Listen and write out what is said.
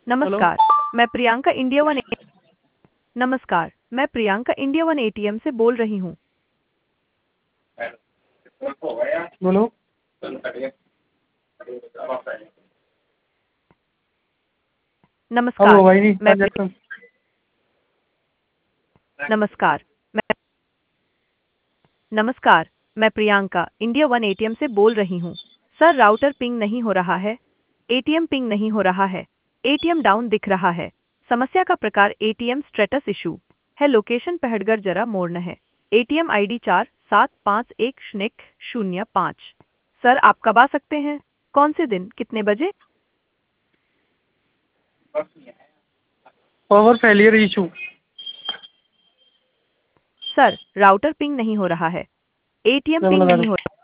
Hello. नमस्कार। मैं Priyanka India one नमस्कार। मैं प्रियंका इंडिया वन एटीएम से बोल रही हूँ। बोलो। अब नमस्कार। होगा ही नहीं मैं ट्रांजेक्शन। नमस्कार। मैं नमस्कार। मैं प्रियंका इंडिया वन एटीएम से बोल रही हूँ। सर, राउटर पिंग नहीं हो रहा है। एटीएम पिंग नहीं हो रहा है। एटीएम डाउन दिख रहा है। समस्या का प्रकार एटीएम स्टेटस इशू है। लोकेशन पहड़गढ़ जरा मोड़ना है। ATM ID 475105। सर, आप कब आ सकते हैं? कौन से दिन, कितने बजे? Power failure issue. Sir, router ping नहीं हो रहा है। एटीएम जब पिंग लगा नहीं दो। हो